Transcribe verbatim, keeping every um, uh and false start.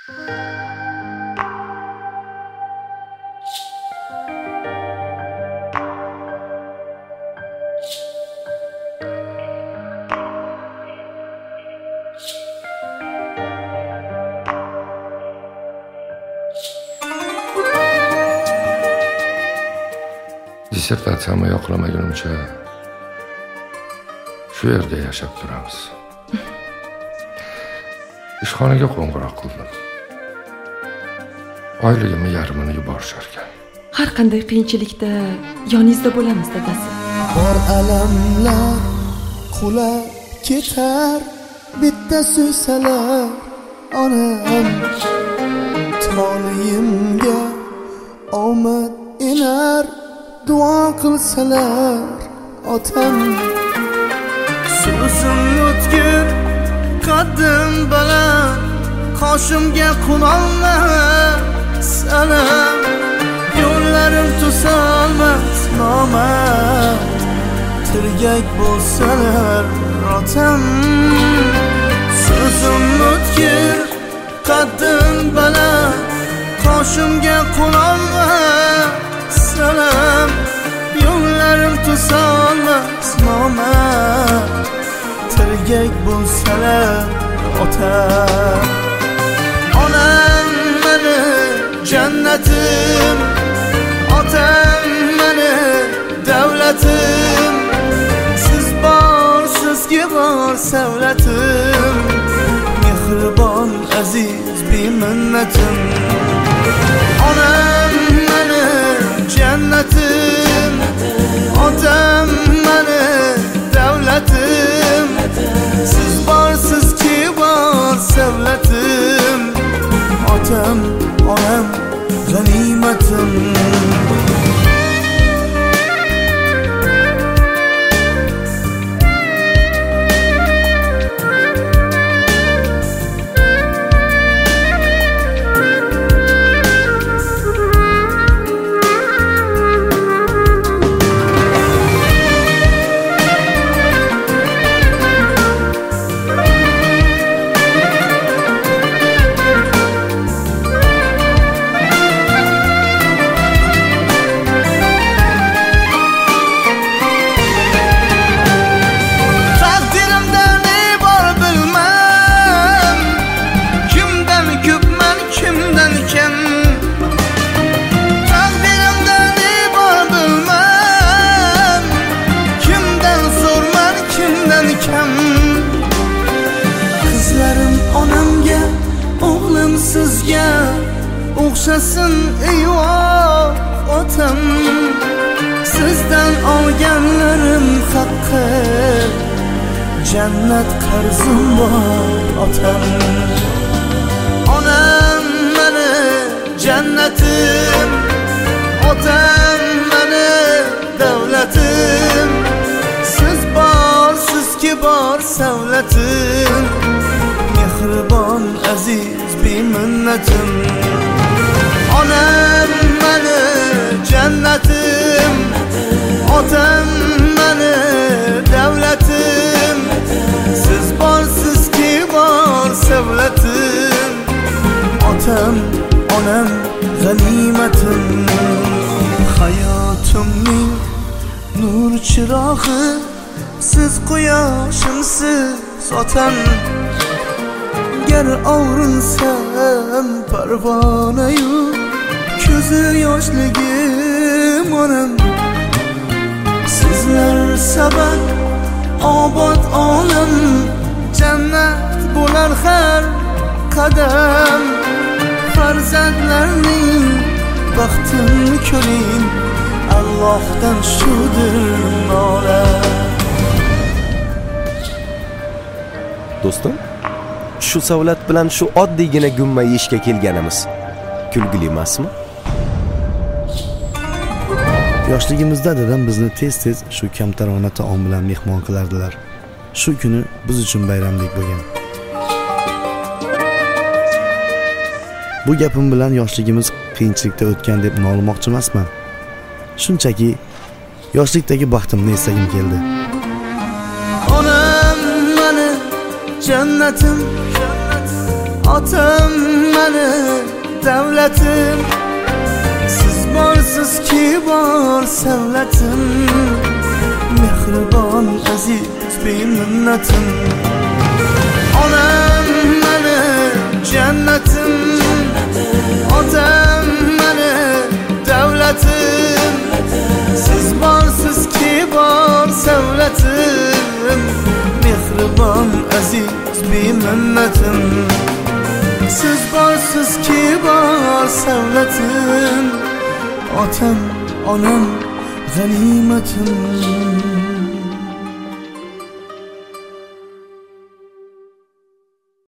Dissertatsiyamni yoqlamagunimcha shu yerda yashab turamiz. Ishxonaga qo'ng'iroq qildim. Oyligimni yarmini yuborishar ekan. Har qanday qiyinchilikda yoningizda bo'lamiz, dadasi. Bor alamlar qulab ketar, bitta suysalar onam. Toliyimga omad enar, duo qilsalar otam. So'zim o'tkir, qaddim baland, qoshimga qulollar salam. Yo'llarim to'solmas nomard, tirgak bo'lsalar otam. So'zim o'tkir, qaddim baland, qoshimga qulollar salam. Yo'llarim to'solmas nomard, tirgak bo'lsalar otam. Onam meni jannatim, otam meni davlatim. Siz bor, sizga bor savlatim, mehribon aziz beminnatim. Onam meni jannatim, otam meni davlatim. Siz bor, sizga bor savlatim, otam, onam g'animatim. Sizga o'xshasin eyvoh otam. Sizdan olganlarim haqqi, jannat qarzim bor otam. Onam meni jannatim, otam meni davlatim. Siz bor, sizga bor savlatim, mehribon aziz beminnatim. Onam meni jannatim, otam meni davlatim. Siz bor, sizga bor savlatim, otam, onam g'animatim. Hayotimning nur chirog'i, siz quyoshimsiz otam. Gar ovrinsam parvonayu, ko'zi yoshligim onam. Sizlar sabab obod olam, jannat bo'lar har qadam. Farzandlarning baxtini ko'ring, Allohdan shudir nola. Do'stim, shu savlat bilan shu oddiygina gumma yeyishga kelganimiz kulgili emasmi? Yoshligimizda dadam bizni tez-tez shu kamtarona taom bilan mehmon qilardilar. Shu kuni biz uchun bayramdek bo'lgan. Bu gapim bilan yoshligimiz qiyinchilikda o'tgan deb nolimoqchi emasman. Shunchaki yoshlikdagi baxtimni eslagim keldi. Onam meni jannatim, otam meni davlatim, siz borsiz ki bor savlatim, mehribon aziz beminnatim. Onam meni jannatim, otam meni davlatim, siz borsiz ki bor savlatim, mehribon aziz beminnatim. Siz borsiz ki bor savlatim, otam onam g'animatim.